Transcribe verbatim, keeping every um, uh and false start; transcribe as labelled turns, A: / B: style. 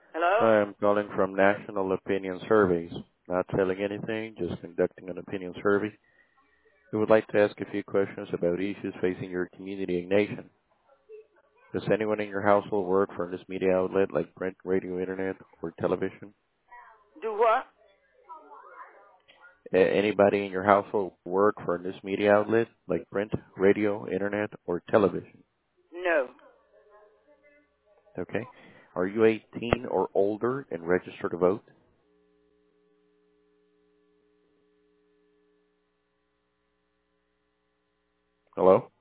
A: Hello?
B: Hi, I'm calling from National Opinion Surveys. Not selling anything, just conducting an opinion survey. We would like to ask a few questions about issues facing your community and nation. Does anyone in your household work for this media outlet like print, radio, internet, or television?
A: Do what?
B: A- anybody in your household work for a news media outlet like print, radio, internet, or television?
A: No.
B: Okay. Are you eighteen or older and registered to vote? Hello?